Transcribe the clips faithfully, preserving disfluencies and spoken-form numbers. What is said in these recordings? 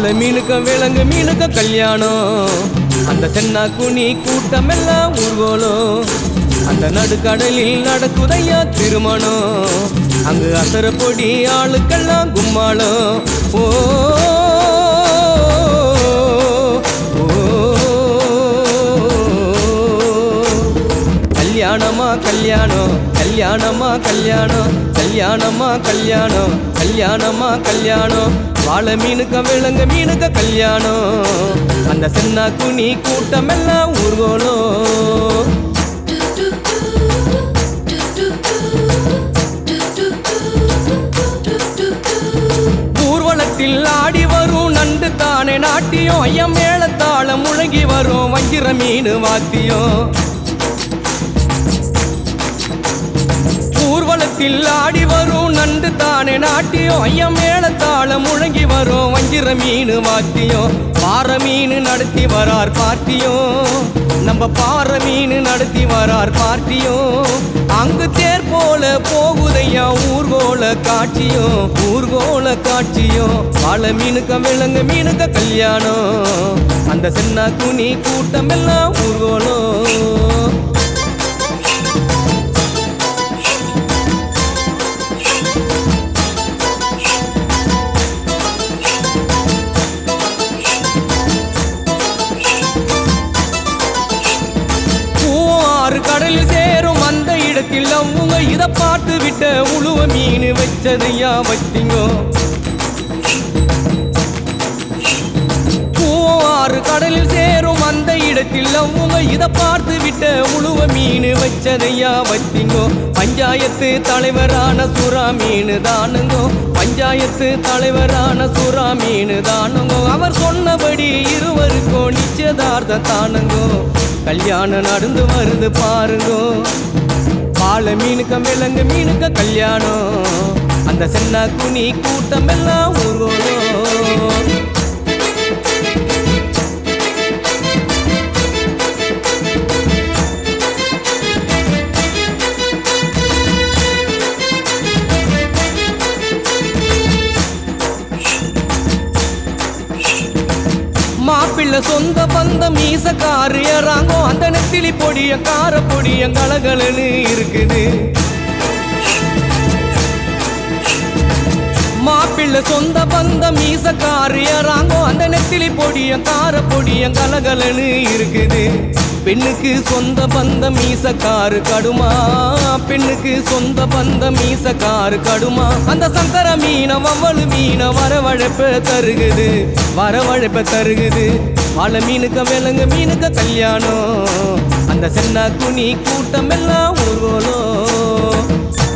வாழை மீனுக்க விலங்கு மீனுக்க கல்யாணம். அந்த சென்னா குனி கூட்டம் எல்லாம் ஊர்வலம். அந்த நடுக்கடலில் நடக்குதையா திருமணம். அங்கு அசர பொடி ஆளுக்கெல்லாம் கும்மாளம். ஓ கல்யாணமா கல்யாணம் கல்யாணமா கல்யாணம் கல்யாணமா கல்யாணம் கல்யாணமா கல்யாணம். வாழை மீனுக்க விலங்கு மீனுக்க கல்யாணம். அந்த சென்னா குனி கூட்டம் எல்லாம் ஊர்வலம். ஊர்வலத்தில் ஆடி வரும் நண்டு தானே நாட்டியம். ஐயம் மேளத்தாளம் முழங்கி வரும் வஞ்சிர மீன் வாத்தியம். ஊர்வலத்தில் ஆடி வரும் நண்டு தானே நாட்டியம். ஐயம் மேளத்தாளம் முழங்கி வரும் வஞ்சிர மீன் வாத்தியம். பாறை மீன் நடத்தி வரார் பார்ட்டியும். நம்ம பாறை மீன் நடத்தி வரார் பார்ட்டியும். அங்கு தேர் போல போகுதையா ஊர்கோல காட்சியும். ஊர்கோல காட்சியும். வாழை மீனுக்க விலங்கு மீனுக்க கல்யாணம். அந்த சென்னா குனி கூட்டம் எல்லாம் ஊர்கோலம். கடலில் சேரும் அந்த இடத்தில் அவங்க இதை பார்த்து விட்ட உழுவ மீன் வச்சதையா வச்சிங்கோ. பூவாறு கடலில் சேரும் அந்த இடத்தில் அவங்க இதை பார்த்து விட்ட உழுவ மீன் வச்சதையா வச்சிங்கோ. பஞ்சாயத்து தலைவரான சுறா மீன் தானுங்கோ. பஞ்சாயத்து தலைவரான சுறா மீன் தானுங்கோ. அவர் சொன்னபடி இருவருக்கும் நிச்சயதார்த்தம் தானுங்கோ. கல்யாணம் நடந்து வருது பாருங்கோ. வாழை மீனுக்க விலங்கு மீனுக்க கல்யாணம். அந்த சென்னா குனி கூட்டம் எல்லாம் ஊர்வலம். மாப்பிள்ளை சொந்த பந்தம் மீசக்காரு ஏறாங்கோ. அந்த நெத்திலி பொடிய கார பொடிய கலகலன்னு இருக்குது. மாப்பிள்ளை சொந்த பந்தம் மீசக்காரு ஏறாங்கோ. அந்த நெத்திலி பொடிய கார பொடிய கலகலன்னு இருக்குது. பெண்ணுக்கு சொந்த பந்தம் மீசக்காரு கடுமா. பெண்ணுக்கு சொந்த பந்தம் மீசக்காரு கடுமா. அந்த சங்கர மீன வவ்வளு மீன வரவழைப்ப தருகுது. வரவழைப்ப தருகுது. வாழை மீனுக்க விலங்கு மீனுக்க கல்யாணம். அந்த சென்னா குனி கூட்டம் எல்லாம் ஊர்வலம்.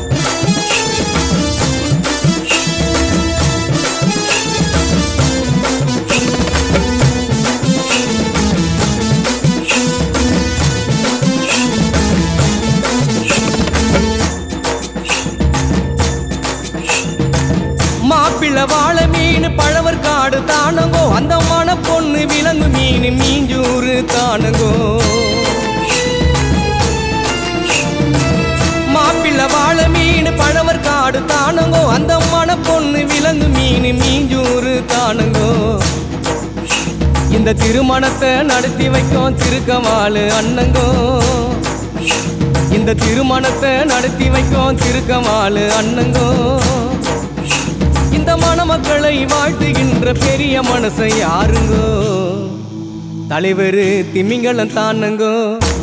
மாப்பிள்ளை வாழை மீன் பழவர் காடு தானங்கோ. அந்த மன பொண்ணு விலங்கு மீன் மீஞ்சூறு தானங்கோ. மாப்பிள்ளை வாழை மீன் பழவர் காடு தானங்கோ. அந்த மன பொண்ணு விலங்கு மீன் மீஞ்சூறு தானங்கோ. இந்த திருமணத்தை நடத்தி வைக்கும் திருக்கவாளு அண்ணங்கோ. இந்த திருமணத்தை நடத்தி வைக்கும் திருக்கவாளு அண்ணங்கோ. இந்த மணமக்களை வாழ்த்துகின்ற பெரிய மனசை யாருங்கோ. தலைவர் திமிங்கலம் தானுங்கோ.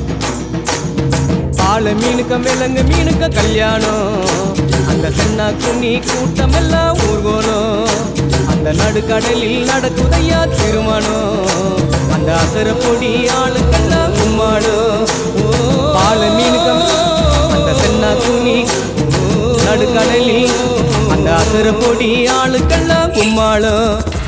வாழை மீனுக்க விலங்கு மீனுக்க கல்யாணம். அந்த சென்னா குனி கூட்டம் எல்லாம் ஊர்வலம். அந்த நடுக்கடலில் நடக்குதையா திருமணம். அந்த அசர பொடி ஆளுக்கெல்லாம் கும்மாளம். வாழை மீனுக்க அந்த சென்னா குனி நடுக்கடலில் அந்த அசர பொடி ஆளுக்கெல்லாம் கும்மாளம்.